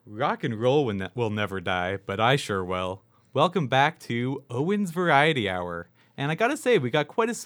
Rock and roll will never die, but I sure will. Welcome back to Owen's Variety Hour. And I gotta say, we got quite a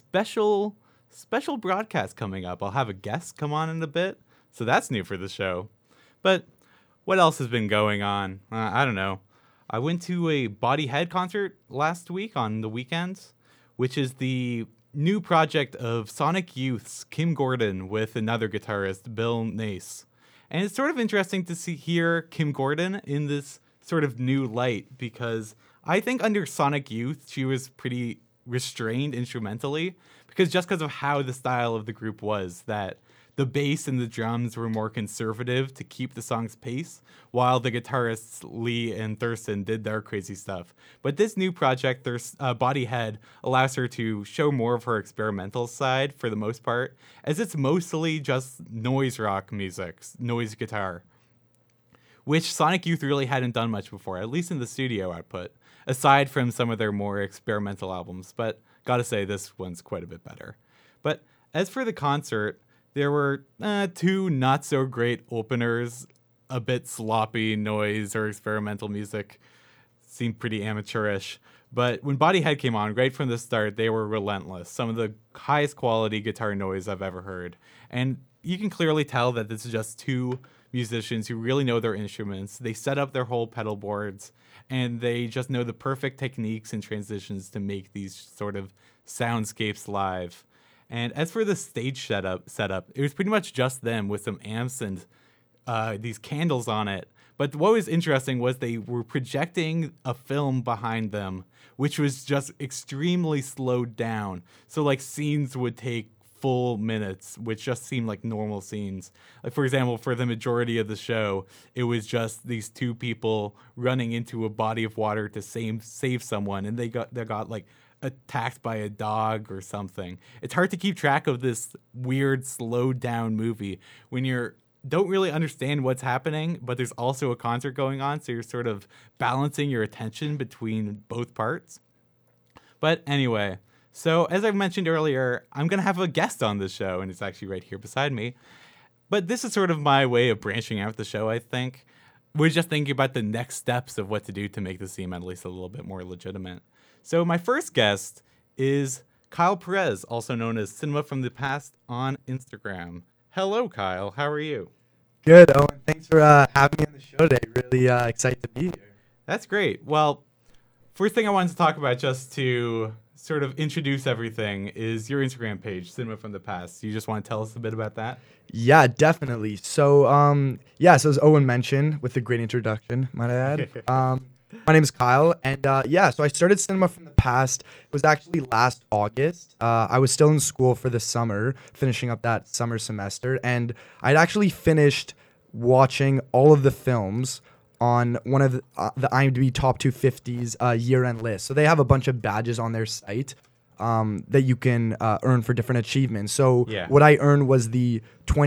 special broadcast coming up. I'll have a guest come on in a bit, so that's new for the show. But what else has been going on? I don't know. I went to a Body Head concert last week on the weekends, which is the new project of Sonic Youth's Kim Gordon with another guitarist, Bill Nace. And it's sort of interesting to hear Kim Gordon in this sort of new light because I think under Sonic Youth she was pretty restrained instrumentally because of how the style of the group was, that the bass and the drums were more conservative to keep the song's pace, while the guitarists Lee and Thurston did their crazy stuff. But this new project, Body Head, allows her to show more of her experimental side for the most part, as it's mostly just noise rock music, noise guitar, which Sonic Youth really hadn't done much before, at least in the studio output, aside from some of their more experimental albums. But gotta say, this one's quite a bit better. But as for the concert, there were two not so great openers, a bit sloppy noise or experimental music, seemed pretty amateurish. But when Body Head came on, right from the start, they were relentless. Some of the highest quality guitar noise I've ever heard. And you can clearly tell that this is just two musicians who really know their instruments. They set up their whole pedal boards, and they just know the perfect techniques and transitions to make these sort of soundscapes live. And as for the stage setup, it was pretty much just them with some amps and these candles on it. But what was interesting was they were projecting a film behind them, which was just extremely slowed down. So like scenes would take full minutes, which just seemed like normal scenes. Like for example, for the majority of the show, it was just these two people running into a body of water to save someone, and they got like attacked by a dog or something. It's hard to keep track of this weird slowed down movie when you don't really understand what's happening, but there's also a concert going on, so you're sort of balancing your attention between both parts. But anyway, so as I mentioned earlier, I'm going to have a guest on this show, and it's actually right here beside me. But this is sort of my way of branching out the show, I think. We're just thinking about the next steps of what to do to make this seem at least a little bit more legitimate. So my first guest is Kyle Perez, also known as Cinema from the Past on Instagram. Hello, Kyle. How are you? Good, Owen. Thanks for having me on the show today. Really excited to be here. That's great. Well, first thing I wanted to talk about, just to sort of introduce everything, is your Instagram page, Cinema from the Past. You just want to tell us a bit about that? Yeah, definitely. So, so as Owen mentioned, with the great introduction, might I add. My name is Kyle, and so I started Cinema from the Past. It was actually last August. I was still in school for the summer, finishing up that summer semester, and I'd actually finished watching all of the films on one of the IMDb Top 250's year-end list. So they have a bunch of badges on their site that you can earn for different achievements. So what I earned was the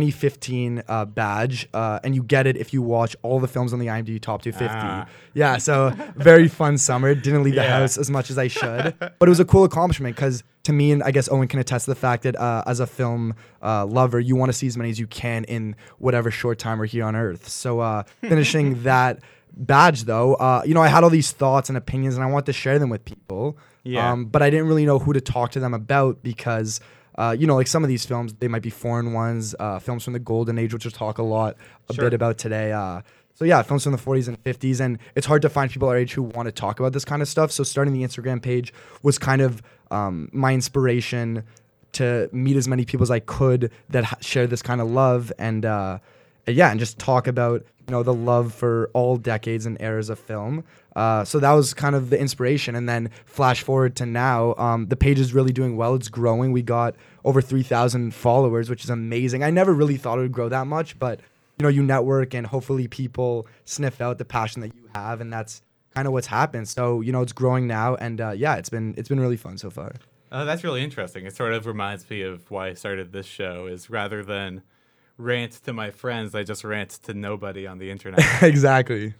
2015 badge, and you get it if you watch all the films on the IMDb Top 250. Yeah, so very fun summer. Didn't leave the house as much as I should. But it was a cool accomplishment because to me, and I guess Owen can attest to the fact that as a film lover, you want to see as many as you can in whatever short time we're here on Earth. So finishing that badge, though, I had all these thoughts and opinions, and I wanted to share them with people. But I didn't really know who to talk to them about because, like some of these films, they might be foreign ones, films from the Golden Age, which we'll talk a bit about today. Films from the 40s and 50s, and it's hard to find people our age who want to talk about this kind of stuff. So starting the Instagram page was kind of my inspiration to meet as many people as I could that share this kind of love, and just talk about the love for all decades and eras of film. So that was kind of the inspiration. And then flash forward to now, the page is really doing well. It's growing. We got over 3,000 followers, which is amazing. I never really thought it would grow that much, but you network and hopefully people sniff out the passion that you have, and that's kind of what's happened. So it's growing now, and it's been really fun so far. That's really interesting. It sort of reminds me of why I started this show, is rather than rant to my friends, I just rant to nobody on the internet. Exactly.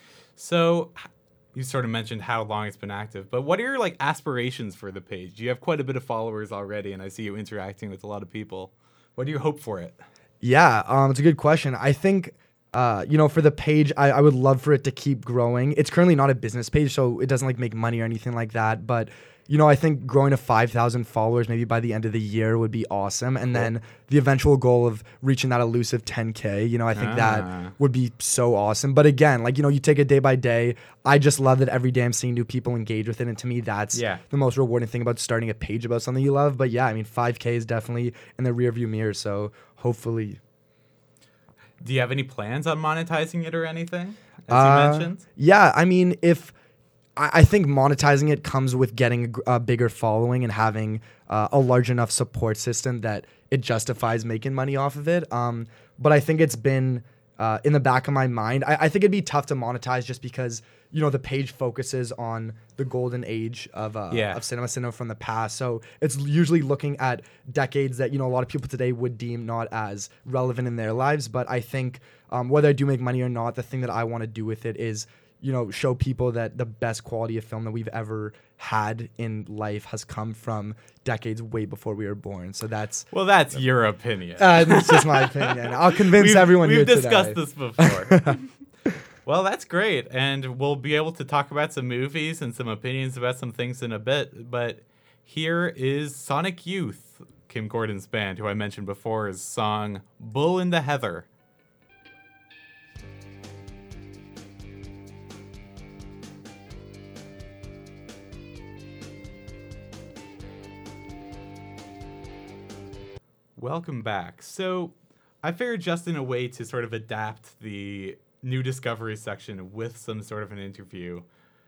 So you sort of mentioned how long it's been active, but what are your aspirations for the page? You have quite a bit of followers already, and I see you interacting with a lot of people. What do you hope for it? Yeah, it's a good question. I think for the page, I would love for it to keep growing. It's currently not a business page, so it doesn't like make money or anything like that. But, I think growing to 5,000 followers maybe by the end of the year would be awesome. And then the eventual goal of reaching that elusive 10K, I think that would be so awesome. But again, like, you take it day by day. I just love that every day I'm seeing new people engage with it. And to me, that's the most rewarding thing about starting a page about something you love. But yeah, I mean, 5K is definitely in the rearview mirror. So hopefully. Do you have any plans on monetizing it or anything, as you mentioned? Yeah, I mean, I think monetizing it comes with getting a bigger following and having a large enough support system that it justifies making money off of it. But I think it's been in the back of my mind. I think it'd be tough to monetize just because, the page focuses on the golden age of cinema from the past. So it's usually looking at decades that, a lot of people today would deem not as relevant in their lives. But I think whether I do make money or not, the thing that I want to do with it is show people that the best quality of film that we've ever had in life has come from decades way before we were born. So that's your opinion. It's just my opinion. I'll convince everyone here today. We've discussed this before. Well, that's great. And we'll be able to talk about some movies and some opinions about some things in a bit. But here is Sonic Youth, Kim Gordon's band, who I mentioned before, his song Bull in the Heather. Welcome back. So I figured just in a way to sort of adapt the new discovery section with some sort of an interview,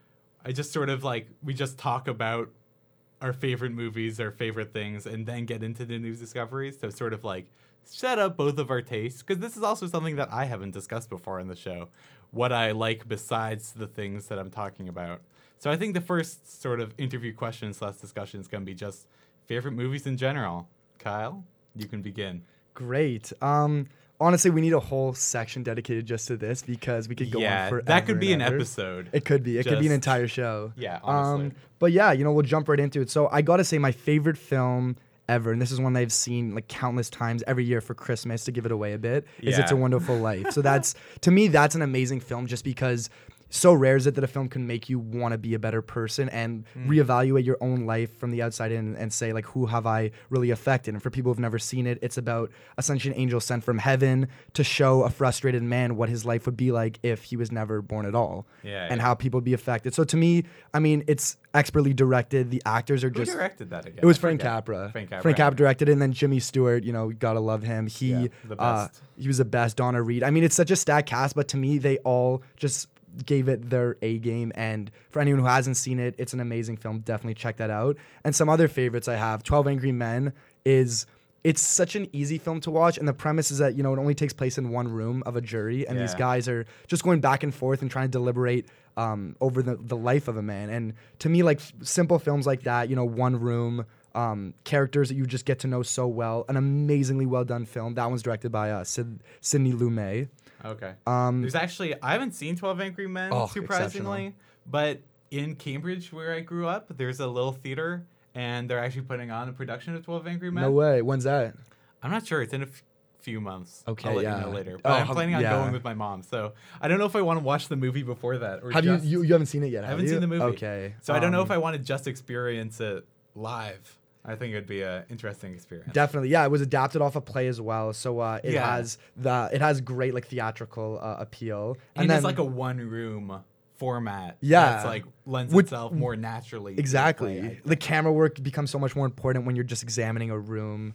I just sort of we just talk about our favorite movies, our favorite things, and then get into the new discoveries. So sort of set up both of our tastes, because this is also something that I haven't discussed before in the show, what I like besides the things that I'm talking about. So I think the first sort of interview question/discussion is going to be just favorite movies in general. Kyle? You can begin. Great. Honestly, we need a whole section dedicated just to this because we could go on forever. That could be an episode. It could be. It could be an entire show. Yeah, honestly. But yeah, we'll jump right into it. So I got to say my favorite film ever, and this is one that I've seen countless times every year for Christmas to give it away a bit, is It's a Wonderful Life. So to me, that's an amazing film just because so rare is it that a film can make you want to be a better person and reevaluate your own life from the outside in and say, who have I really affected? And for people who've never seen it, it's about essentially an angel sent from heaven to show a frustrated man what his life would be like if he was never born at all. And how people would be affected. So to me, I mean, it's expertly directed. The actors are just... Who directed that again? It was Frank Capra. Frank Capra directed it, and then Jimmy Stewart, gotta love him. He was the best. Donna Reed. I mean, it's such a stacked cast, but to me, they all just gave it their A game. And for anyone who hasn't seen it, it's an amazing film. Definitely check that out. And some other favorites I have, 12 Angry Men it's such an easy film to watch. And the premise is that, it only takes place in one room of a jury. And these guys are just going back and forth and trying to deliberate over the life of a man. And to me, simple films like that, one room, characters that you just get to know so well, an amazingly well done film. That one's directed by Sidney Lumet. Okay. There's actually, I haven't seen 12 Angry Men, surprisingly, but in Cambridge, where I grew up, there's a little theater, and they're actually putting on a production of 12 Angry Men. No way. When's that? I'm not sure. It's in a few months. Okay, I'll let you know later. But I'm planning on going with my mom, so I don't know if I want to watch the movie before that. Or you haven't seen it yet, I haven't seen the movie. Okay. So I don't know if I want to just experience it live. I think it'd be an interesting experience. Definitely, yeah. It was adapted off a play as well, so it has great theatrical appeal. And it's a one-room format. Yeah, that's lends itself more naturally. Exactly. To play, the camera work becomes so much more important when you're just examining a room.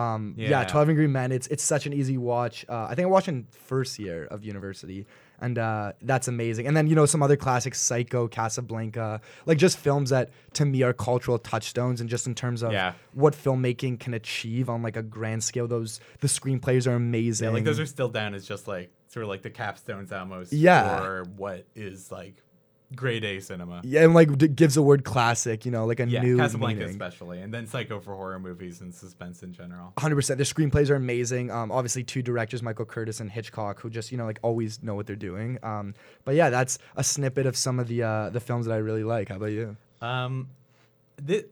12 Angry Men. It's such an easy watch. I think I watched in first year of university. And that's amazing. And then, some other classics, Psycho, Casablanca, just films that to me are cultural touchstones. And just in terms of what filmmaking can achieve on a grand scale, the screenplays are amazing. Yeah, those are still down as just sort of the capstones almost for what is grade A cinema. Yeah, and gives the word classic, new Casablanca meaning. Especially, and then Psycho for horror movies and suspense in general. 100%. The screenplays are amazing. Obviously, two directors, Michael Curtis and Hitchcock, who just always know what they're doing. But yeah, that's a snippet of some of the films that I really like. How about you?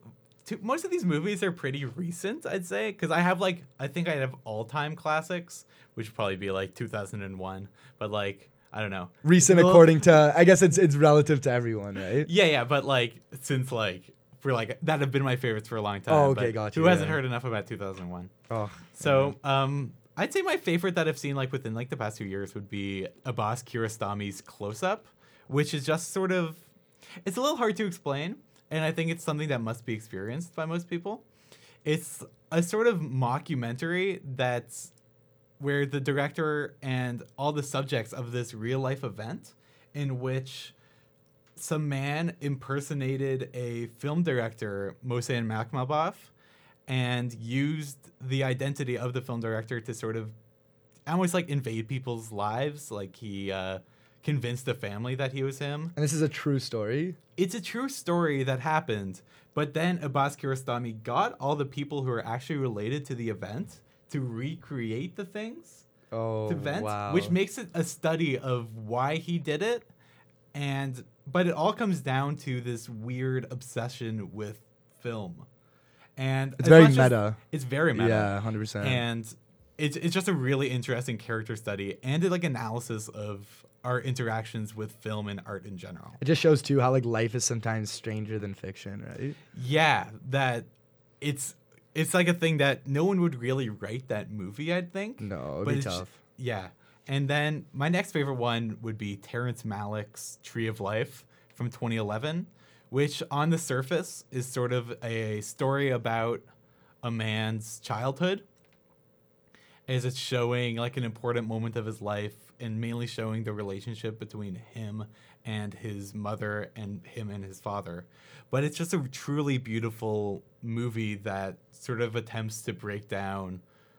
most of these movies are pretty recent, I'd say, because I think I have all-time classics, which would probably be like 2001, but like I don't know. Recent according to, I guess it's relative to everyone, right? Yeah, but like since like for like that have been my favorites for a long time. Oh, okay, but gotcha. Who hasn't heard enough about 2001? Oh, So I'd say my favorite that I've seen like within like the past 2 years would be Abbas Kiarostami's Close Up, which is just sort of, it's a little hard to explain, and I think it's something that must be experienced by most people. It's a sort of mockumentary that's where the director and all the subjects of this real life event in which some man impersonated a film director, Mohsen Makhmalbaf, and used the identity of the film director to sort of almost like invade people's lives. Like he convinced the family that he was him. And this is a true story? It's a true story that happened. But then Abbas Kiarostami got all the people who are actually related to the event to recreate the things. Oh, Wow. Which makes it a study of why he did it. But it all comes down to this weird obsession with film. And it's very meta. It's very meta. Yeah, 100%. And it's just a really interesting character study and like analysis of our interactions with film and art in general. It just shows too how like life is sometimes stranger than fiction, right? Yeah, that it's like a thing that no one would really write that movie, I'd think. No, it'd be tough. Yeah. And then my next favorite one would be Terrence Malick's Tree of Life from 2011, which on the surface is sort of a story about a man's childhood, as it's showing like an important moment of his life and mainly showing the relationship between him and his mother and him and his father. But it's just a truly beautiful movie that sort of attempts to break down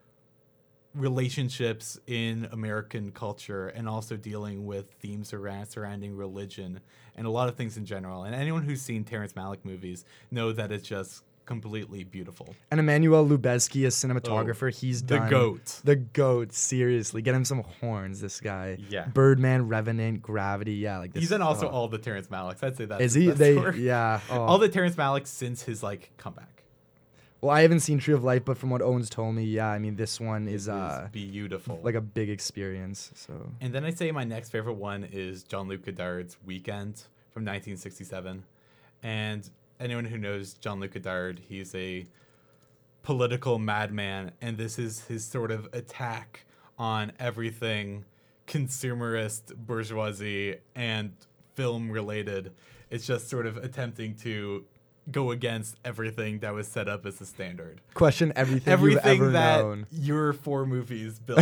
relationships in American culture and also dealing with themes surrounding religion and a lot of things in general. And anyone who's seen Terrence Malick movies know that it's just completely beautiful. And Emmanuel Lubezki, as cinematographer, he's done the goat. Seriously, get him some horns. This guy, yeah. Birdman, Revenant, Gravity, yeah, like this. He's in also all the Terrence Malicks. I'd say that is he? Yeah, all the Terrence Malick since his like comeback. Well, I haven't seen Tree of Life, but from what Owen's told me, yeah, I mean this one is beautiful, like a big experience. So. And then I'd say my next favorite one is Jean-Luc Godard's Weekend from 1967, and anyone who knows Jean-Luc Godard, he's a political madman, and this is his sort of attack on everything consumerist, bourgeoisie, and film related. It's just sort of attempting to go against everything that was set up as a standard. Question everything you've ever that known. Your 4 movies built.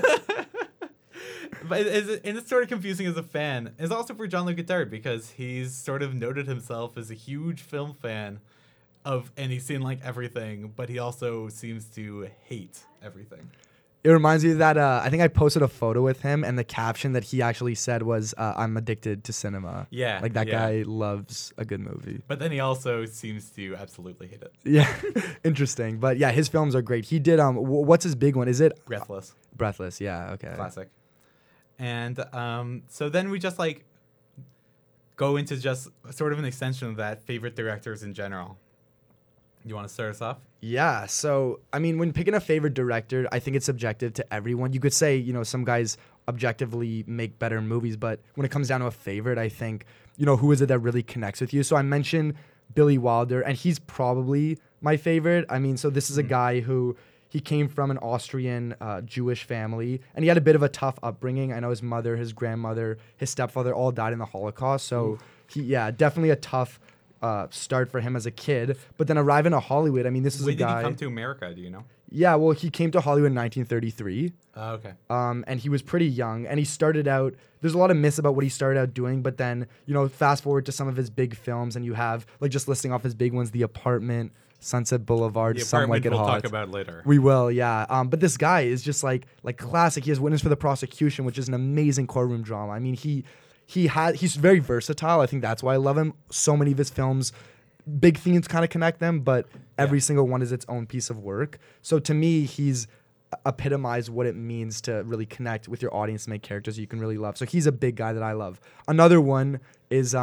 But it's sort of confusing as a fan. It's also for Jean-Luc Godard because he's sort of noted himself as a huge film fan and he's seen like everything, but he also seems to hate everything. It reminds me of that, I think I posted a photo with him, and the caption that he actually said was, I'm addicted to cinema. Yeah. Like, that guy loves a good movie. But then he also seems to absolutely hate it. Yeah, interesting. But, yeah, his films are great. He did, what's his big one? Is it? Breathless. Breathless, yeah, okay. Classic. And so then we just, like, go into just sort of an extension of that, favorite directors in general. You want to start us off? Yeah, so, I mean, when picking a favorite director, I think it's subjective to everyone. You could say, you know, some guys objectively make better movies, but when it comes down to a favorite, I think, you know, who is it that really connects with you? So I mentioned Billy Wilder, and he's probably my favorite. I mean, so this is a guy who, he came from an Austrian Jewish family, and he had a bit of a tough upbringing. I know his mother, his grandmother, his stepfather all died in the Holocaust, so definitely a tough start for him as a kid, but then arriving to Hollywood, I mean, this is a guy... When did he come to America, do you know? Yeah, well, he came to Hollywood in 1933. Oh, okay. And he was pretty young, and he started out... There's a lot of myths about what he started out doing, but then, you know, fast forward to some of his big films, and you have, like, just listing off his big ones, The Apartment, Sunset Boulevard, Some Like It Hot. We'll talk about later. We will, yeah. But this guy is just, like classic. He has Witness for the Prosecution, which is an amazing courtroom drama. I mean, he's very versatile. I think that's why I love him. So many of his films, big themes kind of connect them, but every single one is its own piece of work. So to me, he's epitomize what it means to really connect with your audience and make characters you can really love. So he's a big guy that I love. Another one is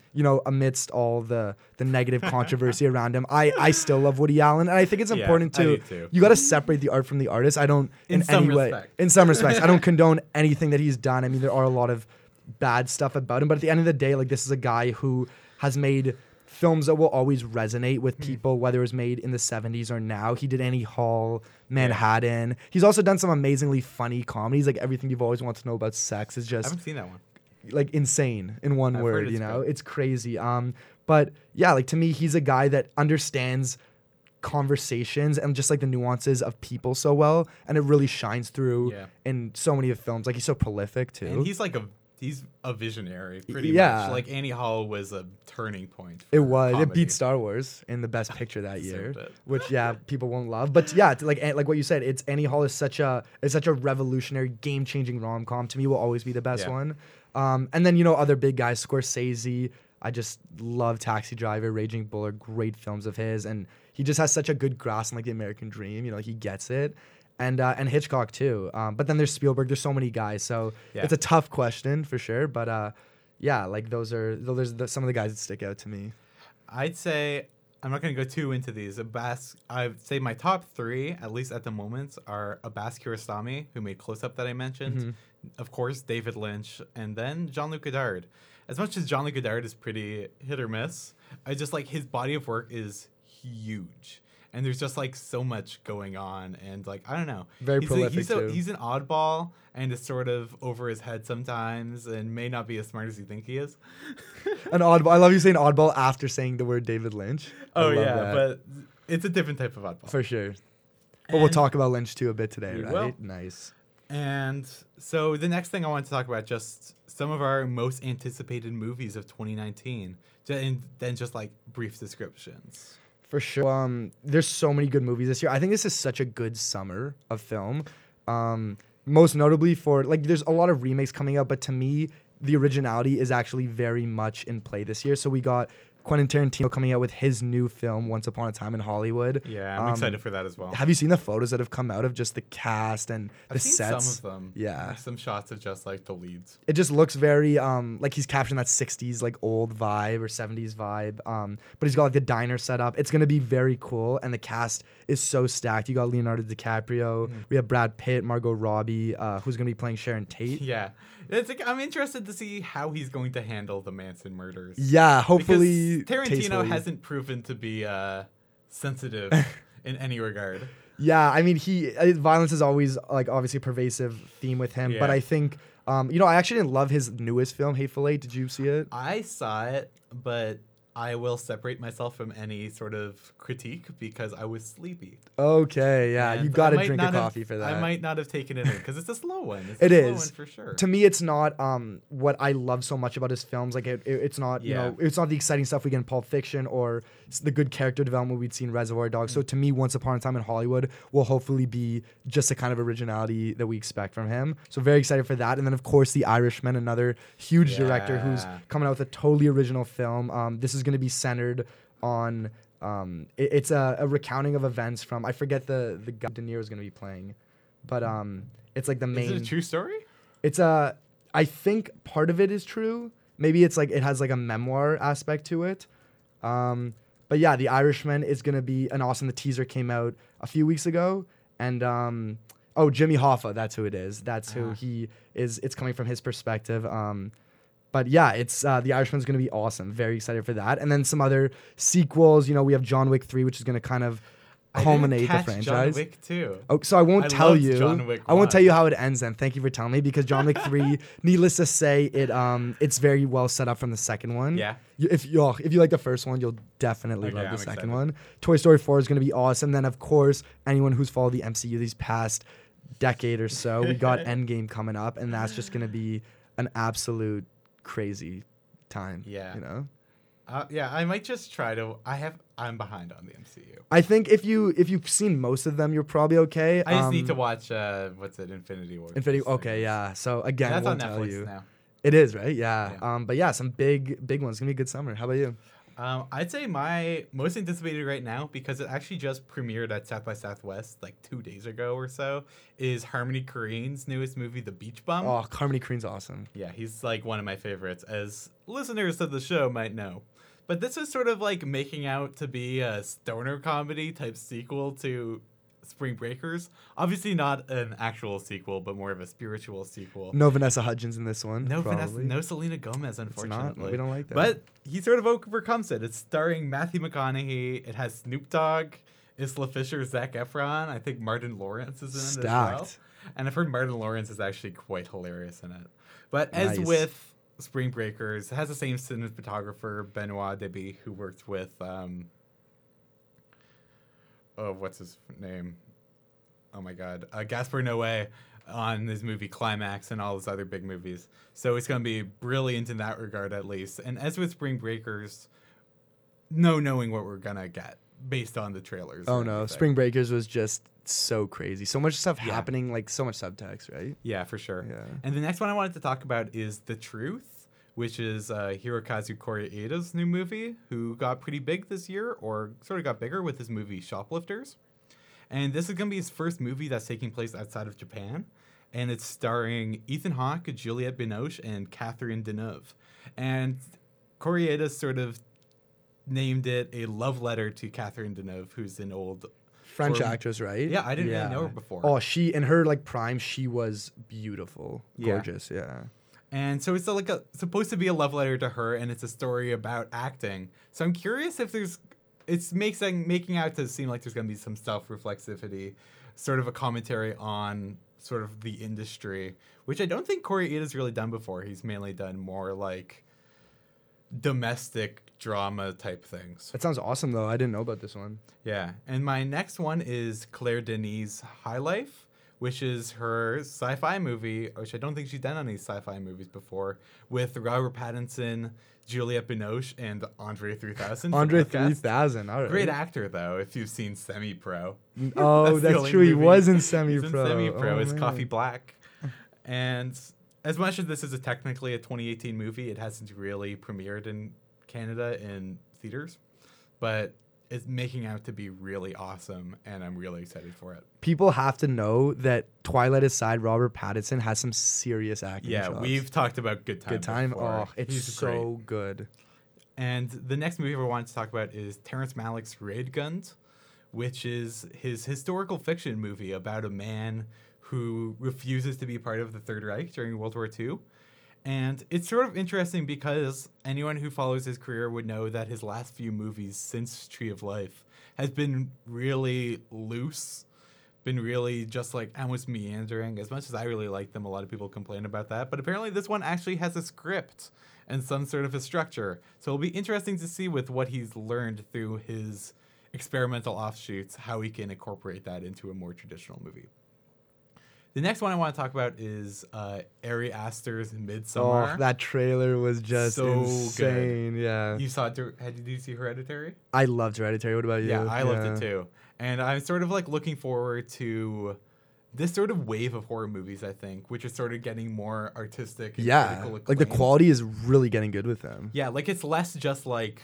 amidst all the negative controversy around him, I still love Woody Allen, and I think it's important I to do too. you got to separate the art from the artist. I don't In some any way respects. in some respects I don't condone anything that he's done. I mean, there are a lot of bad stuff about him, but at the end of the day, like, this is a guy who has made films that will always resonate with people, whether it was made in the 70s or now. He did Annie Hall, Manhattan. He's also done some amazingly funny comedies, like Everything You've Always Wanted to Know About Sex is I just haven't seen that one. like insane in one I've heard word, it's you know? good. It's crazy. But yeah, like, to me, he's a guy that understands conversations and just like the nuances of people so well, and it really shines through Yeah. in so many of films. Like, he's so prolific too. And he's a visionary, pretty Yeah. much. Like, Annie Hall was a turning point. It for was. It comedy. beat Star Wars in the Best Picture that So year, good. which people won't love. But yeah, like what you said, it's Annie Hall is such a revolutionary, game changing rom com. To me, will always be the best Yeah. one. And then other big guys, Scorsese. I just love Taxi Driver, Raging Bull are great films of his, and he just has such a good grasp on like the American dream. He gets it. And Hitchcock too. But then there's Spielberg. There's so many guys. So Yeah. it's a tough question for sure. But yeah, like those are some of the guys that stick out to me. I'd say I'm not going to go too into these. I'd say my top three, at least at the moment, are Abbas Kiarostami, who made Close Up that I mentioned, Mm-hmm. of course David Lynch, and then Jean-Luc Godard. As much as Jean-Luc Godard is pretty hit or miss, I just like his body of work is huge. And there's just like so much going on, and like, I don't know. Very prolific, too. He's an oddball and is sort of over his head sometimes, and may not be as smart as you think he is. An oddball. I love you saying oddball after saying the word David Lynch. I Oh love yeah, that. but it's a different type of oddball. For sure. But we'll And talk about Lynch too a bit today, we right? will. Nice. And so the next thing I want to talk about, just some of our most anticipated movies of 2019, and then just like brief descriptions. For sure. There's so many good movies this year. I think this is such a good summer of film. Most notably for like, there's a lot of remakes coming out, but to me, the originality is actually very much in play this year. So we got Quentin Tarantino coming out with his new film, Once Upon a Time in Hollywood. Yeah, I'm excited for that as well. Have you seen the photos that have come out of just the cast and the I've seen sets? some of them. Yeah. Some shots of just like the leads. It just looks very like he's capturing that 60s like old vibe or 70s vibe. But he's got like the diner set up. It's gonna be very cool, and the cast is so stacked. You got Leonardo DiCaprio, we have Brad Pitt, Margot Robbie, who's gonna be playing Sharon Tate. Yeah. It's like, I'm interested to see how he's going to handle the Manson murders. Yeah, hopefully Because Tarantino tastefully. hasn't proven to be sensitive in any regard. Yeah, I mean, violence is always like obviously a pervasive theme with him, but Yeah. I think I actually didn't love his newest film, Hateful Eight. Did you see it? I saw it, but I will separate myself from any sort of critique because I was sleepy. Okay, yeah, And you got to I might drink a not have- coffee for that. I might not have taken it in because it's a slow one. It's It a slow is. one for sure. To me, it's not what I love so much about his films. Like it's not Yeah. it's not the exciting stuff we get in Pulp Fiction or the good character development we'd seen in Reservoir Dogs. So to me, Once Upon a Time in Hollywood will hopefully be just the kind of originality that we expect from him. So very excited for that. And then of course The Irishman, another huge director who's Yeah. coming out with a totally original film. This is going to be centered on it's a recounting of events from, I forget the guy De Niro is going to be playing, but it's like the main. Is it a true story? It's I think part of it is true. Maybe it's like it has like a memoir aspect to it. But yeah, The Irishman is gonna be an awesome. The teaser came out a few weeks ago, and Jimmy Hoffa, that's who it is. That's who he is. It's coming from his perspective. But yeah, it's The Irishman's gonna be awesome. Very excited for that. And then some other sequels. We have John Wick 3, which is gonna kind of culminate the I didn't catch franchise. John Wick 2. Oh, so I won't I tell loved you. John Wick I won't 1. tell you how it ends then. Thank you for telling me, because John Wick 3, needless to say, it's very well set up from the second one. Yeah. If you like the first one, you'll definitely Okay, love the I'm second excited. one. Toy Story 4 is going to be awesome. Then of course, anyone who's followed the MCU these past decade or so, we got Endgame coming up, and that's just going to be an absolute crazy time. Yeah. Yeah, I might just try to. I'm behind on the MCU. I think if you've seen most of them, you're probably okay. I just need to watch Infinity War. Okay, yeah. So again, That's on won't tell Netflix you. now. It is, right? Yeah. Yeah. But yeah, some big ones. It's gonna be a good summer. How about you? I'd say my most anticipated right now, because it actually just premiered at South by Southwest like 2 days ago or so, is Harmony Korine's newest movie, The Beach Bum. Oh, Harmony Korine's awesome. Yeah, he's like one of my favorites, as listeners of the show might know. But this is sort of like making out to be a stoner comedy type sequel to Spring Breakers. Obviously not an actual sequel, but more of a spiritual sequel. No Vanessa Hudgens in this one. No probably. Vanessa, no Selena Gomez, unfortunately. not. We don't like that. But he sort of overcomes it. It's starring Matthew McConaughey. It has Snoop Dogg, Isla Fisher, Zac Efron. I think Martin Lawrence is in it as well. Stacked. And I've heard Martin Lawrence is actually quite hilarious in it. But as Nice. with Spring Breakers, it has the same cinematographer, Benoit Debie, who worked with what's his name? Oh my God, Gaspar Noé on his movie Climax and all his other big movies. So it's going to be brilliant in that regard, at least. And as with Spring Breakers, no knowing what we're gonna get based on the trailers. Oh or no, anything. Spring Breakers was just so crazy. So much stuff Yeah. happening, like so much subtext, right? Yeah, for sure. Yeah. And the next one I wanted to talk about is The Truth, which is Hirokazu Koreeda's new movie, who got pretty big this year, or sort of got bigger with his movie Shoplifters. And this is going to be his first movie that's taking place outside of Japan. And it's starring Ethan Hawke, Juliette Binoche, and Catherine Deneuve. And Koreeda sort of named it a love letter to Catherine Deneuve, who's an old French Or- actress, right? Yeah, I didn't really know her before. Oh, she in her like prime, she was beautiful, Yeah. gorgeous. Yeah. And so it's like supposed to be a love letter to her, and it's a story about acting. So I'm curious if it's making out to seem like there's going to be some self-reflexivity, sort of a commentary on sort of the industry, which I don't think Koreeda's really done before. He's mainly done more like domestic drama type things. That sounds awesome though. I didn't know about this one. Yeah. And my next one is Claire Denis' High Life, which is her sci-fi movie, which I don't think she's done any sci-fi movies before, with Robert Pattinson, Juliette Binoche, and Andre 3000. from Andre Outcast. 3000. All right. Great actor, though, if you've seen Semi-Pro. Oh, the that's only true. He movie- was in He's Semi-Pro. in Semi-Pro. Oh, It's man. Coffee Black. And as much as this is technically a 2018 movie, it hasn't really premiered in Canada in theaters. But it's making out to be really awesome, and I'm really excited for it. People have to know that Twilight aside, Robert Pattinson has some serious acting. Yeah, chops. we've talked about Good Time. Good Time. before. Oh, it's He's so great. good. And the next movie I wanted to talk about is Terrence Malick's Raid Guns, which is his historical fiction movie about a man who refuses to be part of the Third Reich during World War II. And it's sort of interesting because anyone who follows his career would know that his last few movies since Tree of Life has been really loose, been really just like almost meandering. As much as I really like them, a lot of people complain about that. But apparently this one actually has a script and some sort of a structure. So it'll be interesting to see with what he's learned through his experimental offshoots, how he can incorporate that into a more traditional movie. The next one I want to talk about is Ari Aster's Midsommar. Oh, that trailer was just So good. insane. Yeah. You saw it? Did you see Hereditary? I loved Hereditary. What about you? Yeah, I loved it too. And I'm sort of like looking forward to this sort of wave of horror movies, I think, which is sort of getting more artistic and Yeah. critical Like the acclaim. quality is really getting good with them. Yeah, like it's less just like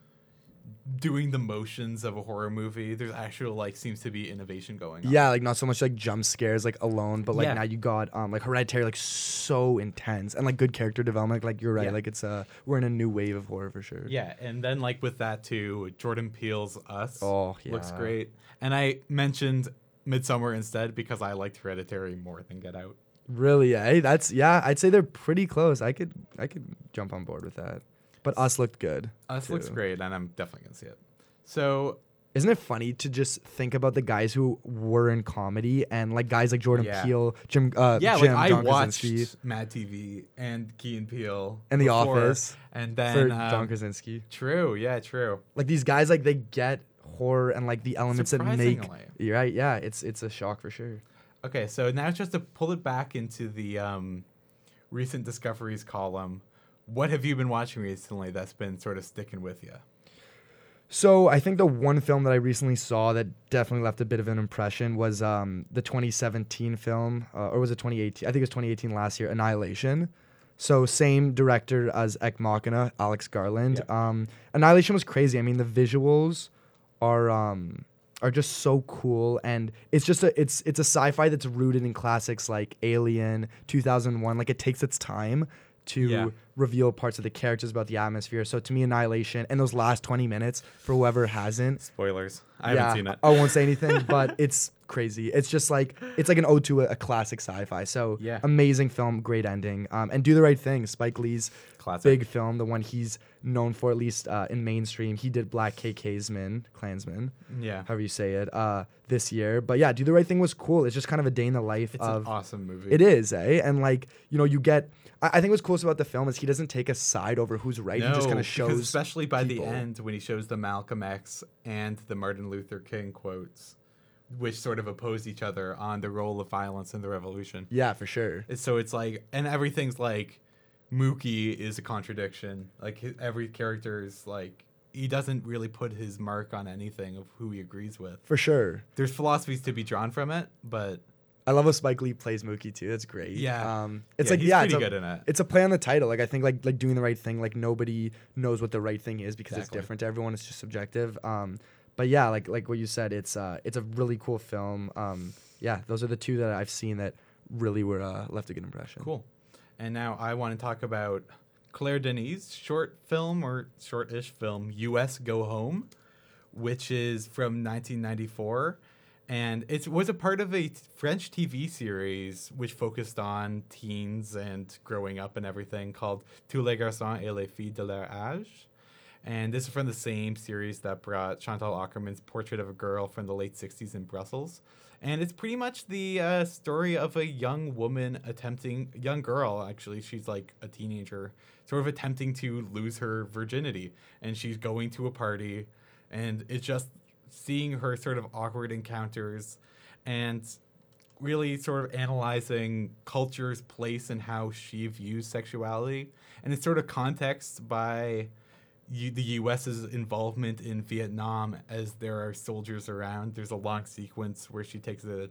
doing the motions of a horror movie. There's actual like seems to be innovation going on. Yeah, like not so much like jump scares like alone, but like Yeah. now you got like Hereditary like so intense and like good character development. Like you're right, Yeah. like it's we're in a new wave of horror for sure. Yeah, and then like with that too, Jordan Peele's Us Oh, looks yeah. great. And I mentioned Midsummer instead because I liked Hereditary more than Get Out. Really, yeah. I'd say they're pretty close. I could jump on board with that. But Us looked good. Us too. looks great, and I'm definitely gonna see it. So Isn't it funny to just think about the guys who were in comedy and like guys like Jordan Yeah. Peele, yeah, Jim, like I John watched Krasinski, Mad TV and Key and Peele and The before, Office and for then John Krasinski. true, yeah, true. Like these guys, like they get horror and like the elements that make. Surprisingly. You're right. Yeah, it's a shock for sure. Okay, so now just to pull it back into the recent discoveries column, what have you been watching recently that's been sort of sticking with you? So I think the one film that I recently saw that definitely left a bit of an impression was the 2017 film, or was it 2018? I think it was 2018 last year, Annihilation. So same director as Ex Machina, Alex Garland. Yeah. Annihilation was crazy. I mean, the visuals are just so cool, and it's just it's a sci-fi that's rooted in classics like Alien, 2001. Like, it takes its time to Yeah. reveal parts of the characters about the atmosphere. So to me, Annihilation and those last 20 minutes, for whoever hasn't, Spoilers. I haven't seen it. I won't say anything, but it's crazy. It's just like it's like an ode to a classic sci-fi. So Yeah. amazing film, great ending. And Do the Right Thing, Spike Lee's Classic. big film, the one he's known for, at least in mainstream. He did Black Klansman, Yeah. however you say it, this year. But yeah, Do the Right Thing was cool. It's just kind of a day in the life It's of. an awesome movie. It is, eh? And like, you know, you get. I think what's coolest about the film is he doesn't take a side over who's right. No, He just kind of because shows. especially by people. the end when he shows the Malcolm X and the Martin Luther King quotes, which sort of oppose each other on the role of violence in the revolution. Yeah, for sure. So it's like, and everything's like, Mookie is a contradiction. Like, every character is like, he doesn't really put his mark on anything of who he agrees with. For sure. There's philosophies to be drawn from it, but I love how Spike Lee plays Mookie too. That's great. yeah, it's Yeah, like he's yeah, pretty it's good in it. It's a play on the title. Like, I think like Doing the Right Thing. Like, nobody knows what the right thing is because Exactly. it's different to everyone. It's just subjective. But yeah, like what you said, it's a really cool film. Yeah, those are the two that I've seen that really were left a good impression. Cool. And now I want to talk about Claire Denis' short film or short-ish film, U.S. Go Home, which is from 1994. And it was a part of a French TV series which focused on teens and growing up and everything, called Tous les garçons et les filles de leur âge. And this is from the same series that brought Chantal Akerman's Portrait of a Girl from the late 60s in Brussels. And it's pretty much the story of a young girl, actually. She's like a teenager, sort of attempting to lose her virginity. And she's going to a party, and it's just seeing her sort of awkward encounters and really sort of analyzing culture's place and how she views sexuality. And it's sort of context by the U.S.'s involvement in Vietnam as there are soldiers around. There's a long sequence where she takes a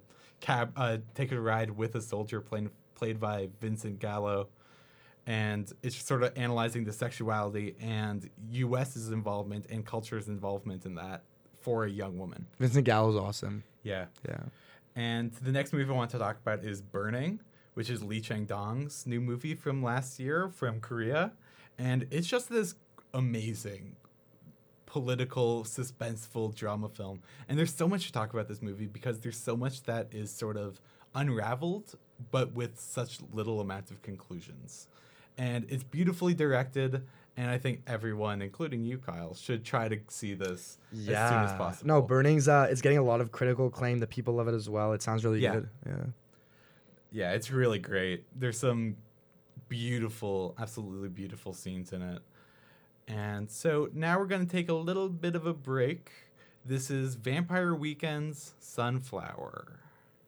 ride with a soldier played by Vincent Gallo. And it's sort of analyzing the sexuality and U.S.'s involvement and culture's involvement in that for a young woman. Vincent Gallo's awesome. Yeah. Yeah. And the next movie I want to talk about is Burning, which is Lee Chang-dong's new movie from last year from Korea. And it's just this amazing political, suspenseful drama film. And there's so much to talk about this movie because there's so much that is sort of unraveled, but with such little amount of conclusions. And it's beautifully directed, and I think everyone, including you, Kyle, should try to see this as soon as possible. No, Burning's it's getting a lot of critical acclaim. The people love it as well. It sounds really good. Yeah. Yeah, it's really great. There's some beautiful, absolutely beautiful scenes in it. And so now we're going to take a little bit of a break. This is Vampire Weekend's Sunflower.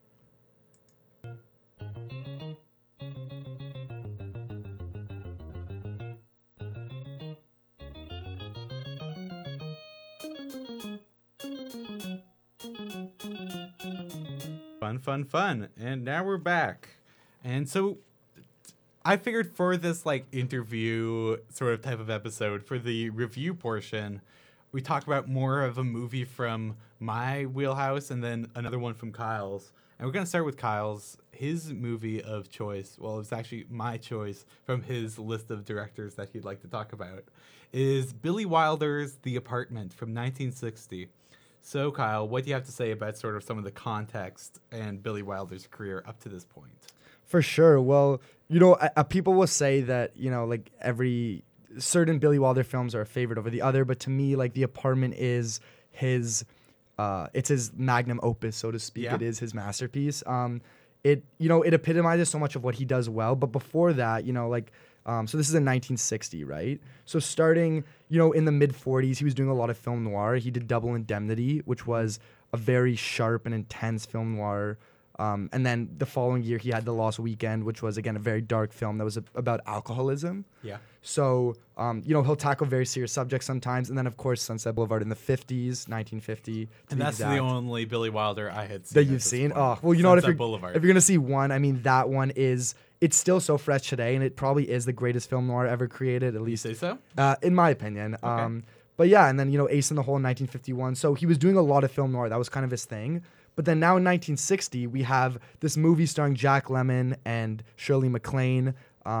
Fun. And now we're back. And so I figured for this like interview sort of type of episode, for the review portion, we talk about more of a movie from my wheelhouse and then another one from Kyle's. And we're going to start with Kyle's. His movie of choice, well, it's actually my choice from his list of directors that he'd like to talk about, is Billy Wilder's The Apartment from 1960. So, Kyle, what do you have to say about sort of some of the context and Billy Wilder's career up to this point? For sure. Well, you know, people will say that, you know, like every certain Billy Wilder films are a favorite over the other, but to me, like The Apartment is his, it's his magnum opus, so to speak. Yeah. It is his masterpiece. It epitomizes so much of what he does well. But before that, you know, like, so this is in 1960, right? So starting, you know, in the mid 40s, he was doing a lot of film noir. He did Double Indemnity, which was a very sharp and intense film noir. And then the following year, he had The Lost Weekend, which was, again, a very dark film that was about alcoholism. Yeah. So, you know, he'll tackle very serious subjects sometimes. And then, of course, Sunset Boulevard in the 50s, 1950. And that's the only Billy Wilder I had seen. That you've seen? Oh, well, you know what? If Sunset you're Boulevard. going to see one, I mean, that one is it's still so fresh today, and it probably is the greatest film noir ever created, at You least say so? in my opinion. But yeah, and then Ace in the Hole in 1951. So he was doing a lot of film noir. That was kind of his thing. But then now in 1960, we have this movie starring Jack Lemmon and Shirley MacLaine,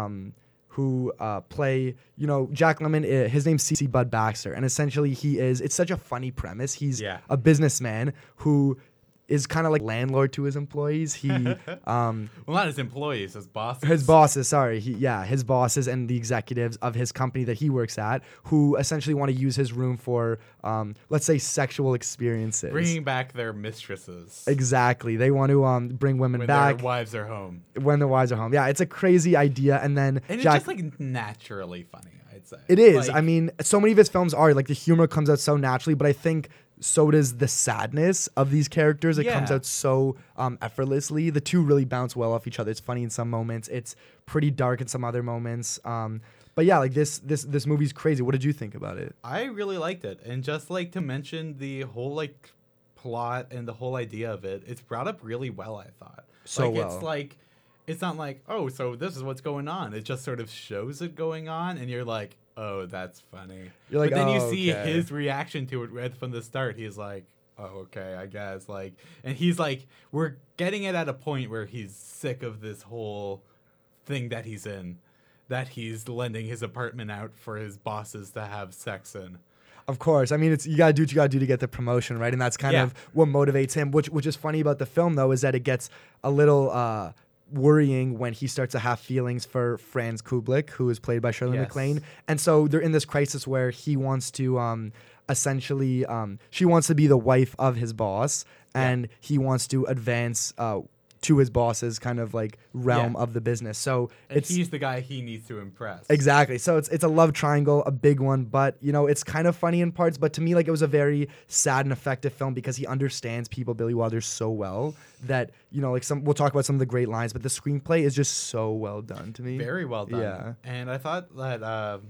who play, Jack Lemmon, his name's C.C. Bud Baxter. And essentially it's such a funny premise. He's a businessman who is kind of like landlord to his employees. He, well, not his employees, his bosses. His bosses, sorry. His bosses and the executives of his company that he works at, who essentially want to use his room for, let's say, sexual experiences. Bringing back their mistresses. Exactly. They want to bring women back. When their wives are home. When their wives are home. Yeah, it's a crazy idea. And then it's just like naturally funny, I'd say. It is. I mean, so many of his films are like the humor comes out so naturally, but I think so does the sadness of these characters. It comes out so effortlessly. The two really bounce well off each other. It's funny in some moments. It's pretty dark in some other moments. But yeah, like this movie's crazy. What did you think about it? I really liked it. And just like to mention the whole like plot and the whole idea of it, it's brought up really well, I thought. So like, well. It's like, it's not like, oh, so this is what's going on. It just sort of shows it going on and you're like, oh, that's funny. You're like, but then you oh, see okay. his reaction to it right from the start. He's like, oh, okay, I guess. Like, and he's like, we're getting it at a point where he's sick of this whole thing that he's in, that he's lending his apartment out for his bosses to have sex in. Of course. I mean, you gotta do what you gotta do to get the promotion, right? And that's kind of what motivates him. Which is funny about the film, though, is that it gets a little worrying when he starts to have feelings for Franz Kubelik, who is played by Shirley MacLaine. And so they're in this crisis where he wants to essentially, she wants to be the wife of his boss, and he wants to advance to his boss's kind of like realm of the business. So he's the guy he needs to impress. Exactly. So it's a love triangle, a big one, but it's kind of funny in parts. But to me, like, it was a very sad and effective film because he understands people, Billy Wilder, so well that like we'll talk about some of the great lines, but the screenplay is just so well done to me. Very well done. Yeah. And I thought that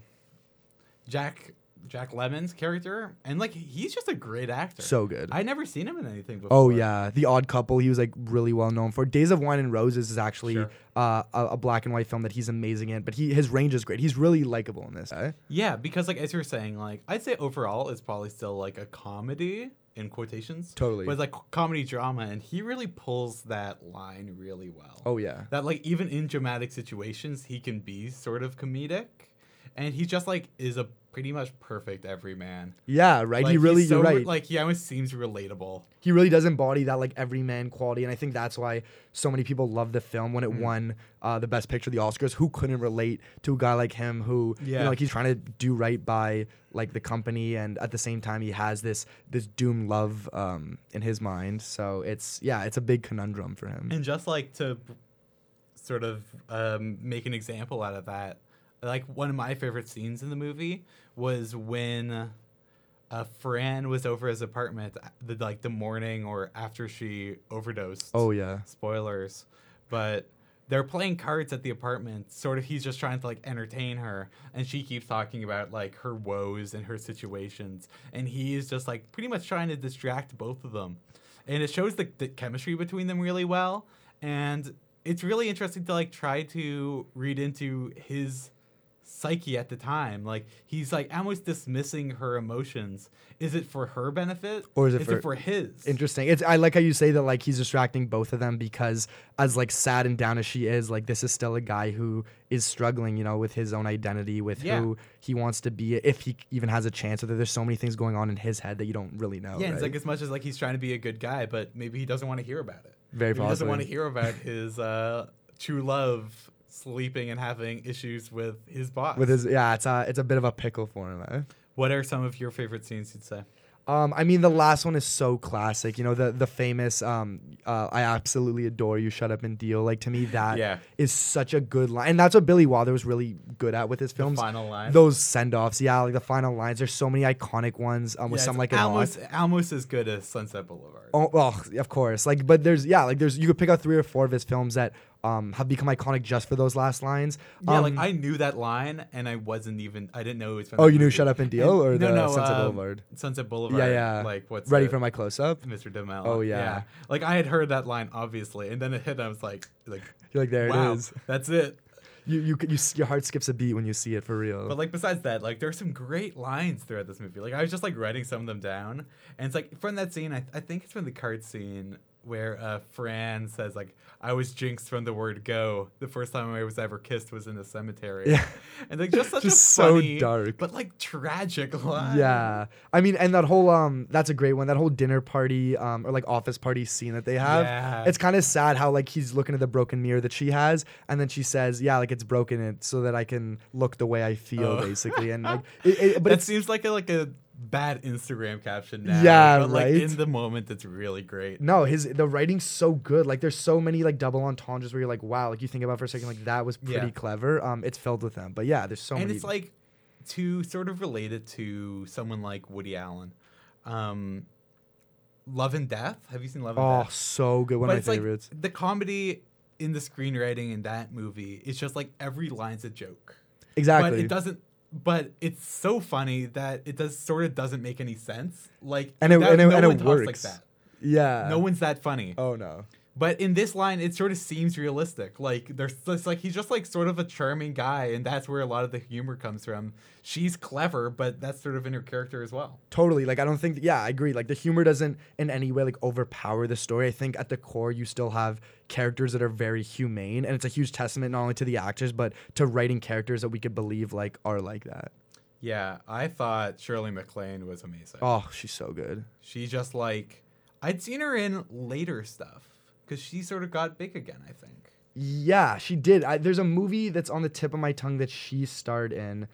Jack Lemmon's character, and like he's just a great actor. So good. I'd never seen him in anything before. Oh yeah, The Odd Couple. He was like really well known for. Days of Wine and Roses is actually a black and white film that he's amazing in. But his range is great. He's really likable in this. Yeah, because like as you're saying, like I'd say overall it's probably still like a comedy in quotations. Totally. But it's like comedy drama, and he really pulls that line really well. Oh yeah. That like even in dramatic situations he can be sort of comedic, and he just like is a pretty much perfect everyman. Yeah, right. Like, you're right. Like he almost seems relatable. He really does embody that like everyman quality, and I think that's why so many people love the film when it won the Best Picture, the Oscars. Who couldn't relate to a guy like him who, like he's trying to do right by like the company, and at the same time he has this doomed love in his mind. So it's a big conundrum for him. And just like to sort of make an example out of that, like one of my favorite scenes in the movie was when Fran was over his apartment the morning or after she overdosed. Oh yeah. Spoilers. But they're playing cards at the apartment. Sort of he's just trying to like entertain her, and she keeps talking about like her woes and her situations, and he is just like pretty much trying to distract both of them. And it shows the chemistry between them really well, and it's really interesting to like try to read into his psyche at the time. Like he's like almost dismissing her emotions. Is it for her benefit or is it for his? Interesting. I like how you say that like he's distracting both of them, because as like sad and down as she is, like this is still a guy who is struggling, with his own identity, with who he wants to be, if he even has a chance. There's so many things going on in his head that you don't really know. Yeah, right? It's like as much as like he's trying to be a good guy, but maybe he doesn't want to hear about it. Very possibly. He doesn't want to hear about his true love sleeping and having issues with his boss. It's a bit of a pickle for him. What are some of your favorite scenes, you'd say? I mean, the last one is so classic. The famous I absolutely adore you, shut up and deal. Like, to me, that is such a good line. And that's what Billy Wilder was really good at with his films. The final line. Those send-offs. Yeah, like the final lines. There's so many iconic ones with some like almost as good as Sunset Boulevard. Oh, well, of course. Like, but there's you could pick out 3 or 4 of his films that have become iconic just for those last lines. Yeah, like I knew that line, and I didn't know it was from. Oh, the you knew movie. "Shut Up and Deal" or no, the no, Sunset Boulevard? Sunset Boulevard. Yeah, yeah. Like what's Ready it? for my close up? Mr. DeMello. Oh, yeah. Like I had heard that line obviously, and then it hit. And I was like, You're like, there wow, it is. that's it. Your heart skips a beat when you see it for real. But like besides that, like there's some great lines throughout this movie. Like I was just like writing some of them down, and it's like from that scene. I think it's from the cart scene where Fran says like, "I was jinxed from the word go. The first time I was ever kissed was in the cemetery." Yeah. And like just such Just a so funny, dark. but like tragic line. Yeah, I mean, and that whole that's a great one. That whole dinner party or like office party scene that they have. Yeah. It's kind of sad how like he's looking at the broken mirror that she has, and then she says, "Yeah, like it's broken, it so that I can look the way I feel," basically. And like, but That it seems like a bad Instagram caption now. Yeah, but like right? in the moment, it's really great. No, the writing's so good. Like there's so many like double entendres where you're like, wow, like you think about it for a second, like that was pretty Yeah. clever. It's filled with them. But yeah, there's so And many. it's like to sort of relate it to someone like Woody Allen. Love and Death. Have you seen Love and oh, Death? so good. One But of it's my like favorites. the comedy in the screenwriting in that movie is just like every line's a joke. Exactly. But it doesn't. But it's so funny that it doesn't make any sense. Like And it- that- and it- no and it one talks like works. that. Yeah. No one's that funny. Oh no. But in this line, it sort of seems realistic. Like it's like he's just like sort of a charming guy, and that's where a lot of the humor comes from. She's clever, but that's sort of in her character as well. Totally. Like I don't think. Yeah, I agree. Like the humor doesn't in any way like overpower the story. I think at the core you still have characters that are very humane, and it's a huge testament not only to the actors but to writing characters that we could believe like are like that. Yeah, I thought Shirley MacLaine was amazing. Oh, she's so good. She just like I'd seen her in later stuff because she sort of got big again. I think. Yeah, she did. There's a movie that's on the tip of my tongue that she starred in,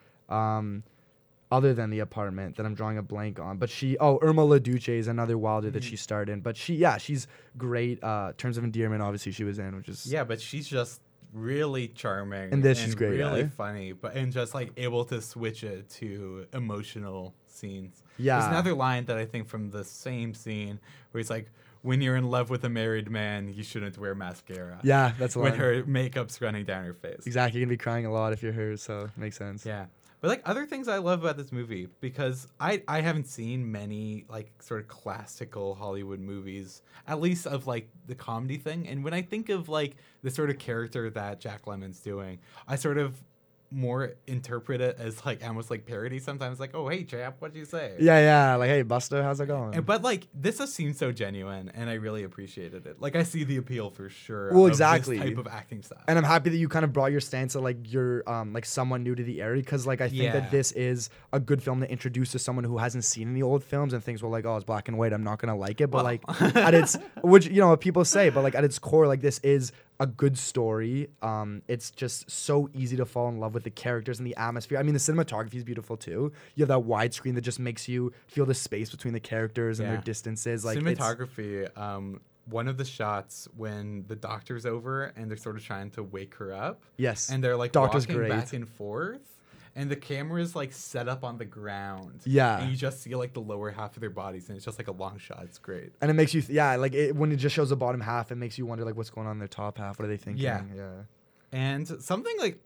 other than The Apartment that I'm drawing a blank on. But Irma La Duce is another Wilder that she starred in. But she's great. Terms of Endearment, obviously she was in, which is Yeah, but she's just really charming And this she's great, really yeah. funny, and just like able to switch it to emotional scenes. Yeah. There's another line that I think from the same scene where he's like, "When you're in love with a married man, you shouldn't wear mascara." Yeah, that's a when line. her makeup's running down her face. Exactly, you're gonna be crying a lot if you're her, so it makes sense. Yeah. But like other things I love about this movie, because I haven't seen many like sort of classical Hollywood movies, at least of like the comedy thing. And when I think of like the sort of character that Jack Lemmon's doing, I sort of more interpret it as like almost like parody sometimes, like, "Oh hey chap, what'd you say?" Yeah, like, hey Buster, how's it going? But like this just seems so genuine, and I really appreciated it. Like I see the appeal for sure. Well, of exactly. this type of acting style. And I'm happy that you kind of brought your stance of like you're like someone new to the area, because like I think Yeah. that this is a good film to introduce to someone who hasn't seen any old films and thinks, well, like, oh, it's black and white, I'm not gonna like it. But Well. like at its, which people say, but like at its core, like this is a good story. It's just so easy to fall in love with the characters and the atmosphere. I mean, the cinematography is beautiful too. You have that widescreen that just makes you feel the space between the characters and their Yeah. distances. Like it's- cinematography. One of the shots when the doctor's over and they're sort of trying to wake her up. Yes. And they're like Doctor's walking great. back and forth. And the camera is like set up on the ground. Yeah. And you just see like the lower half of their bodies, and it's just like a long shot. It's great. And it makes you, when it just shows the bottom half, it makes you wonder, like, what's going on in their top half? What are they thinking? Yeah. Yeah. And something like,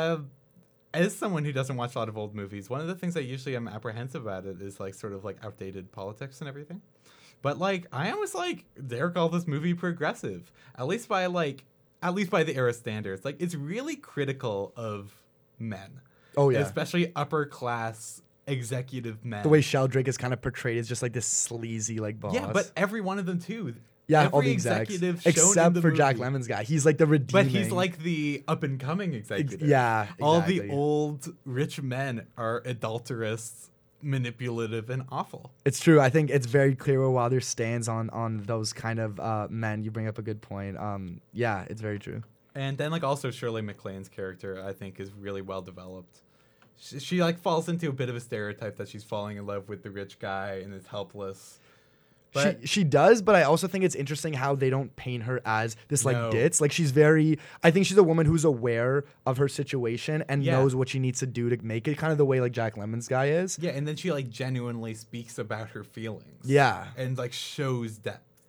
as someone who doesn't watch a lot of old movies, one of the things I usually am apprehensive about it is like sort of like outdated politics and everything. But like, I almost like dare call this movie progressive, at least by the era standards. Like, it's really critical of men. Oh, yeah. Especially upper class executive men. The way Sheldrake is kind of portrayed is just like this sleazy, like, boss. Yeah, but every one of them too. yeah, every all the execs. executive shown in Except the for Jack movie. Lemmon's guy. He's like the redeeming. But he's like the up and coming executive. yeah, All the exactly. old rich men are adulterous, manipulative, and awful. It's true. I think it's very clear where Wilder stands on those kind of men. You bring up a good point. Yeah, it's very true. And then like also Shirley MacLaine's character, I think, is really well developed. She like falls into a bit of a stereotype that she's falling in love with the rich guy and is helpless. But She does, but I also think it's interesting how they don't paint her as this like No. ditz. Like I think she's a woman who's aware of her situation and Yeah. knows what she needs to do to make it, kind of the way like Jack Lemmon's guy is. yeah, and then she like genuinely speaks about her feelings. Yeah. And like shows depth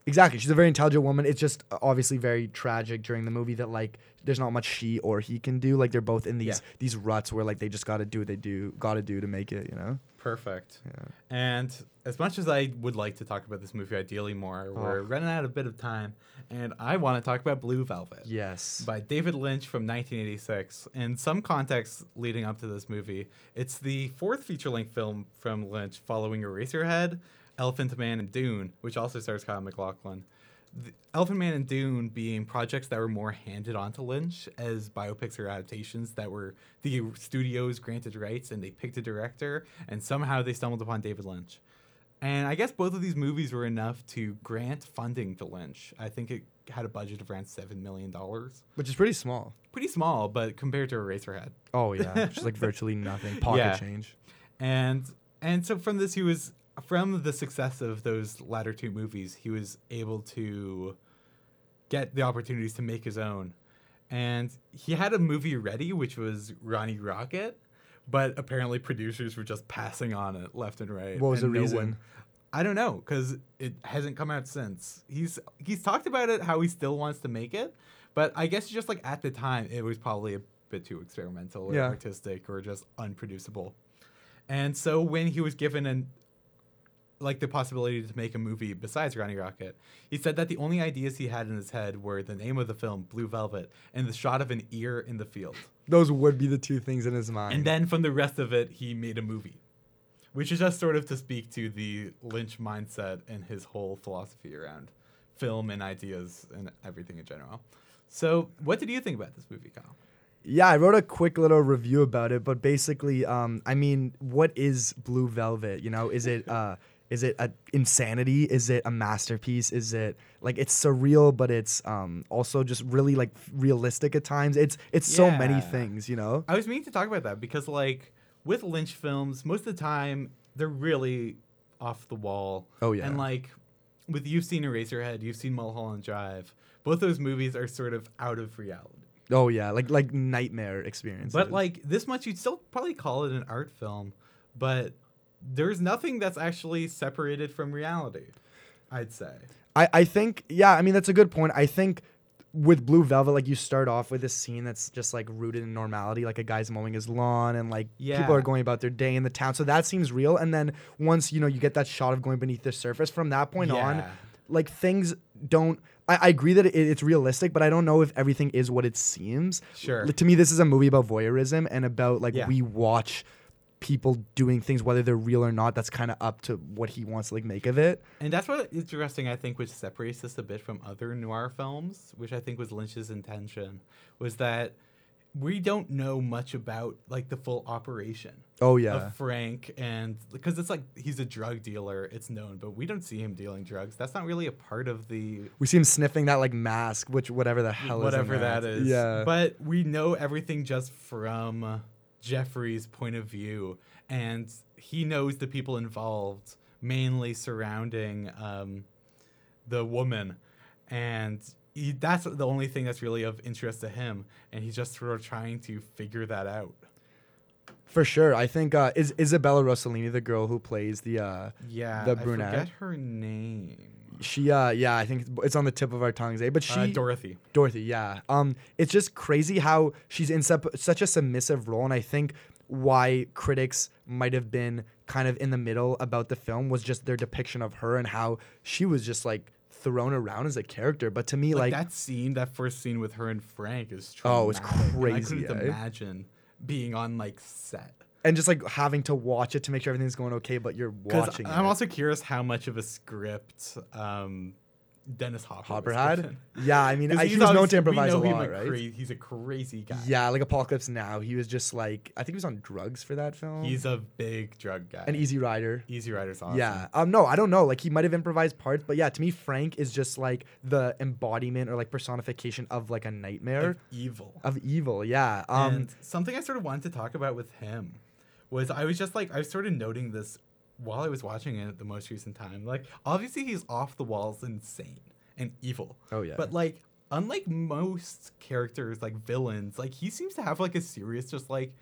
Exactly. She's a very intelligent woman. It's just obviously very tragic during the movie that like there's not much she or he can do. Like they're both in these ruts where like they just got to do what they got to do to make it, you know? Perfect. Yeah. And as much as I would like to talk about this movie ideally more, we're running out a bit of time, and I want to talk about Blue Velvet. Yes. By David Lynch from 1986. In some context leading up to this movie, it's the fourth feature-length film from Lynch following Eraserhead, Elephant Man, and Dune, which also stars Kyle MacLachlan. Elephant Man and Dune being projects that were more handed on to Lynch as biopics or adaptations that were the studios granted rights and they picked a director, and somehow they stumbled upon David Lynch. And I guess both of these movies were enough to grant funding to Lynch. I think it had a budget of around $7 million. Which is pretty small. Pretty small, but compared to Eraserhead. Oh, yeah. Which is like virtually nothing. Pocket change. And so from this, from the success of those latter two movies, he was able to get the opportunities to make his own. And he had a movie ready, which was Ronnie Rocket, but apparently producers were just passing on it left and right. What was the reason? I don't know, because it hasn't come out since. He's talked about it, how he still wants to make it, but I guess just like at the time, it was probably a bit too experimental or artistic or just unproducible. And so when he was given the possibility to make a movie besides Ronnie Rocket, he said that the only ideas he had in his head were the name of the film, Blue Velvet, and the shot of an ear in the field. Those would be the two things in his mind. And then from the rest of it, he made a movie, which is just sort of to speak to the Lynch mindset and his whole philosophy around film and ideas and everything in general. So what did you think about this movie, Kyle? Yeah, I wrote a quick little review about it, but basically, I mean, what is Blue Velvet? You know, is it a insanity? Is it a masterpiece? Is it like it's surreal, but it's also just really like realistic at times? It's so many things, you know? I was meaning to talk about that because like with Lynch films, most of the time they're really off the wall. Oh yeah. And like you've seen Eraserhead, you've seen Mulholland Drive. Both those movies are sort of out of reality. Oh yeah, like nightmare experiences. But like this much, you'd still probably call it an art film, but there's nothing that's actually separated from reality, I'd say. I think, yeah, I mean, that's a good point. I think with Blue Velvet, like you start off with a scene that's just like rooted in normality, like a guy's mowing his lawn and like people are going about their day in the town. So that seems real. And then once, you get that shot of going beneath the surface, from that point on, like things don't, I agree that it's realistic, but I don't know if everything is what it seems. Sure. To me, this is a movie about voyeurism and about like we watch people doing things, whether they're real or not. That's kind of up to what he wants to like make of it. And that's what interesting, I think, which separates this a bit from other noir films, which I think was Lynch's intention, was that we don't know much about like the full operation. Oh yeah. Of Frank, and because it's like he's a drug dealer, it's known, but we don't see him dealing drugs. That's not really a part of the. We see him sniffing that like mask, which whatever the hell whatever is. Whatever that is. Yeah. But we know everything just from Jeffrey's point of view, and he knows the people involved, mainly surrounding the woman, and that's the only thing that's really of interest to him, and he's just sort of trying to figure that out. For sure, I think is Isabella Rossellini the girl who plays the brunette. I forget her name. She I think it's on the tip of our tongues, but she Dorothy, yeah. It's just crazy how she's in such a submissive role, and I think why critics might have been kind of in the middle about the film was just their depiction of her and how she was just like thrown around as a character. But to me, like that first scene with her and Frank is traumatic. Oh, it's crazy. I couldn't imagine being on like set. And just like having to watch it to make sure everything's going okay, but you're watching it. I'm also curious how much of a script Dennis Hopper had. given. Yeah, I mean, he was known to improvise a lot, right? He's a crazy guy. Yeah, like Apocalypse Now. He was just like, I think he was on drugs for that film. He's a big drug guy. And Easy Rider. Easy Rider's awesome. Yeah. No, I don't know. Like he might have improvised parts, but yeah, to me, Frank is just like the embodiment or like personification of like a nightmare. Of evil, yeah. And something I sort of wanted to talk about with him was I was sort of noting this while I was watching it at the most recent time. Like, obviously he's off the walls insane and evil. Oh, yeah. But, like, unlike most characters, like villains, like, he seems to have, like, a serious, just, like,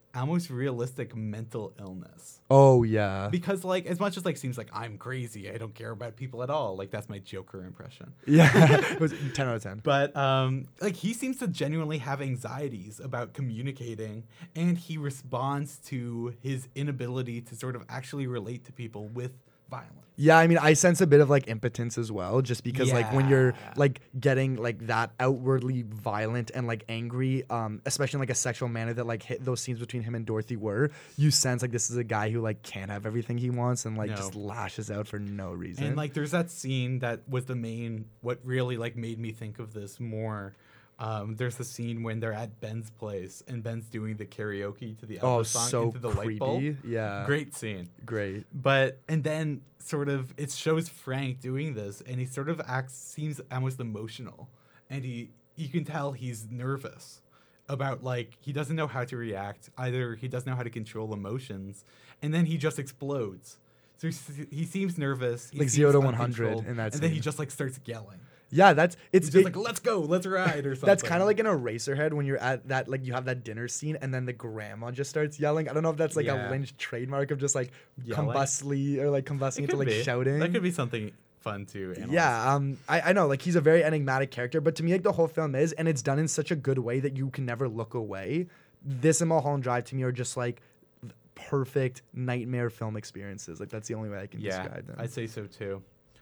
almost realistic mental illness. Oh yeah. Because like as much as like seems like I'm crazy, I don't care about people at all. Like that's my Joker impression. Yeah. It was 10 out of 10. But like he seems to genuinely have anxieties about communicating, and he responds to his inability to sort of actually relate to people with violence. Yeah, I mean, I sense a bit of like impotence as well, just because like when you're Yeah. like getting like that outwardly violent and like angry, especially in like a sexual manner that like hit those scenes between him and Dorothy were, you sense like this is a guy who like can't have everything he wants and like No. just lashes out for no reason. And like there's that scene that was the main what really like made me think of this more. There's the scene when they're at Ben's place and Ben's doing the karaoke to the oh, Elvis song so into the light bulb. creepy. Yeah. Great scene. Great. But and then sort of it shows Frank doing this, and he sort of seems almost emotional, and you can tell he's nervous about like he doesn't know how to react. Either he doesn't know how to control emotions, and then he just explodes. So he seems nervous. He Like seems 0 to 100 uncontrolled, in that and then he scene. just like starts yelling. Yeah, He's just like, "Let's go, let's ride," or something. that's kind of like in Eraserhead when you're at that like you have that dinner scene and then the grandma just starts yelling. I don't know if that's like Yeah. a Lynch trademark of just like Yelling? combustly or like It combusting into could like be. shouting. That could be something fun to analyze. Yeah, I know, like he's a very enigmatic character, but to me, like the whole film is, and it's done in such a good way that you can never look away. This and Mulholland Drive to me are just like perfect nightmare film experiences. Like that's the only way I can describe them. I'd say so too.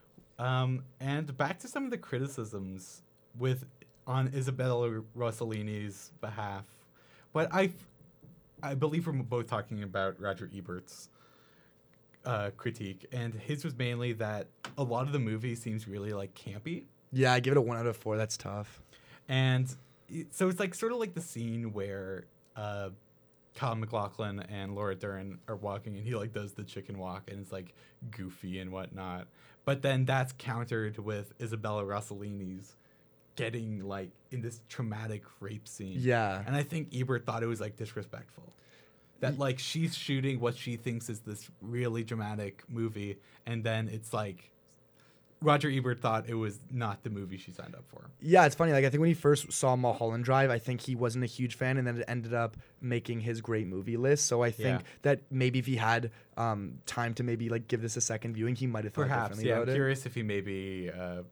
And back to some of the criticisms on Isabella Rossellini's behalf. But I believe we're both talking about Roger Ebert's critique, and his was mainly that a lot of the movie seems really like campy. Yeah, I give it a 1 out of 4. That's tough. And so it's like sort of like the scene where Kyle MacLachlan and Laura Dern are walking, and he like does the chicken walk, and it's like goofy and whatnot. But then that's countered with Isabella Rossellini's getting like in this traumatic rape scene. Yeah. And I think Ebert thought it was like disrespectful. That like she's shooting what she thinks is this really dramatic movie, and then it's like Roger Ebert thought it was not the movie she signed up for. Yeah, it's funny. Like I think when he first saw Mulholland Drive, I think he wasn't a huge fan, and then it ended up making his great movie list. So I think Yeah. that maybe if he had time to maybe like give this a second viewing, he might have thought Perhaps, differently yeah. I'm about it. curious if he maybe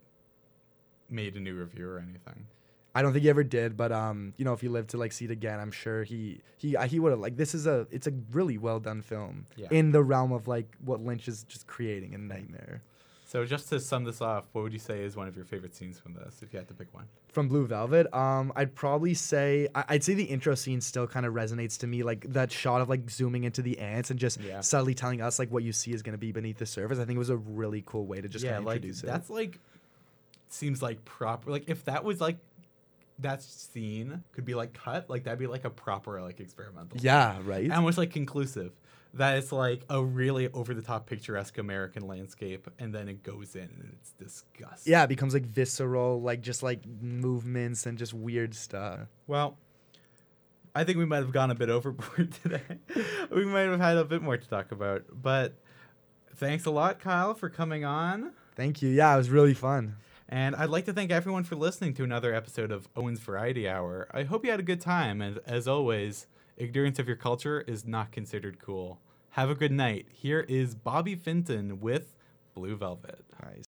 made a new review or anything. I don't think he ever did, but you know, if he lived to like see it again, I'm sure he would have. Like it's a really well done film Yeah. in the realm of like what Lynch is just creating in Nightmare. So just to sum this off, what would you say is one of your favorite scenes from this, if you had to pick one? From Blue Velvet, I'd probably say I'd say the intro scene still kind of resonates to me, like that shot of like zooming into the ants and just Yeah. subtly telling us like what you see is going to be beneath the surface. I think it was a really cool way to just kind of like introduce it. that's like seems like proper. Like if that was like that scene could be like cut, like that'd be like a proper like experimental. Yeah, right. Almost like conclusive. That it's like a really over the top picturesque American landscape, and then it goes in and it's disgusting. Yeah, it becomes like visceral, like just like movements and just weird stuff. Well, I think we might have gone a bit overboard today. We might have had a bit more to talk about. But thanks a lot, Kyle, for coming on. Thank you. Yeah, it was really fun. And I'd like to thank everyone for listening to another episode of Owen's Variety Hour. I hope you had a good time. And as always, ignorance of your culture is not considered cool. Have a good night. Here is Bobby Finton with Blue Velvet. Nice.